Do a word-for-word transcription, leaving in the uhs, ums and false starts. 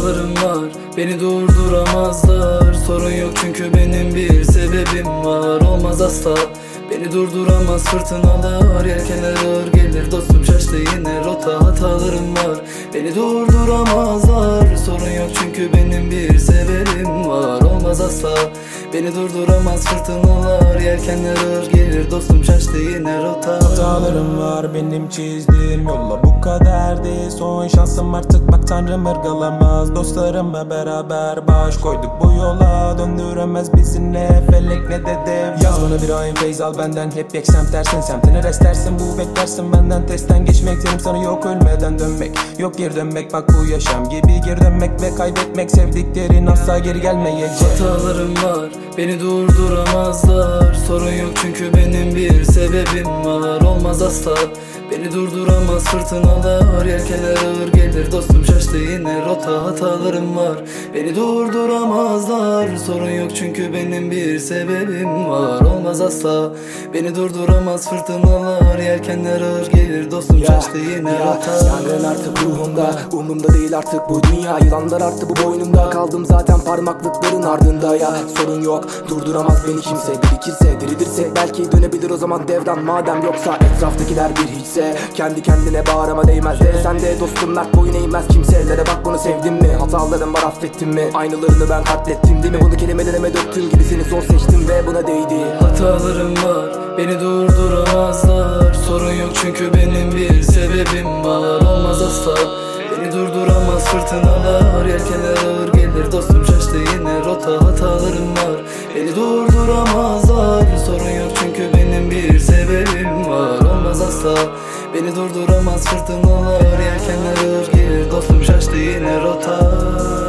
Hatalarım var, beni durduramazlar. Sorun yok çünkü benim bir sebebim var. Olmaz asla, beni durduramaz fırtınalar. Yelkenler ağır gelir dostum, şaştı yine rota. Hatalarım var, beni durduramazlar. Sorun yok çünkü benim bir sebebim var. Olmaz asla, beni durduramaz fırtınalar. Yelkenler ağır gelir dostum, şaştı yine rota. Hatalarım var benim, çizdiğim yolla bu kaderdi. Son şansım artık, bak tanrım ırgalamaz. Dostlarımla beraber baş koyduk bu yola. Döndüremez bizi ne felek ne de dev. Yaz bana bir ayın feyz al benden, hep yeksem tersin. Semtine restlersin, bu beklersin benden. Testten geçmek derim sana, yok ölmeden dönmek. Yok geri dönmek, bak bu yaşam gibi geri dönmek ve kaybetmek. Sevdiklerin asla geri gelmeyecek. Hatalarım var, beni durduramazlar. Sorun yok çünkü benim bir sebebim var. Olmaz asla, beni durduramaz fırtınalar. Yelkenler ağır gelir dostum, şaştı yine rota. Hatalarım var, beni durduramazlar. Sorun yok çünkü benim bir sebebim var. Olmaz asla, beni durduramaz fırtınalar. Yelkenler ağır gelir dostum, ya, şaştı yine ya, rota. Yangın artık ruhumda, umurumda değil artık bu dünya. Yılanlar arttı bu boynumda, kaldım zaten parmaklıkların ardında. Ya sorun yok, durduramaz beni kimse. Birikirse diridirsek belki dönebilir o zaman devran. Madem yoksa etraftakiler bir hiçse, kendi kendine bağırama değmez de. Sen de dostum nak boyun eğmez kimselere. Bak bunu sevdin mi? Hatalarım var, affettin mi? Aynılarını ben katlettim değil mi? Bunu kelimelerime döktüm gibi, seni zor seçtim ve buna değdi. Hatalarım var, beni durduramazlar. Sorun yok çünkü benim bir sebebim var. Olmaz asla, beni durduramaz fırtınalar. Yelkenler ağır gelir dostum, şaştı yine rota. Hatalarım var, beni durduramazlar. Sorun yok çünkü benim bir sebebim var. Olmaz asla, beni durduramaz fırtınalar. Yelkenler ağır gelir dostum, şaştı yine rota.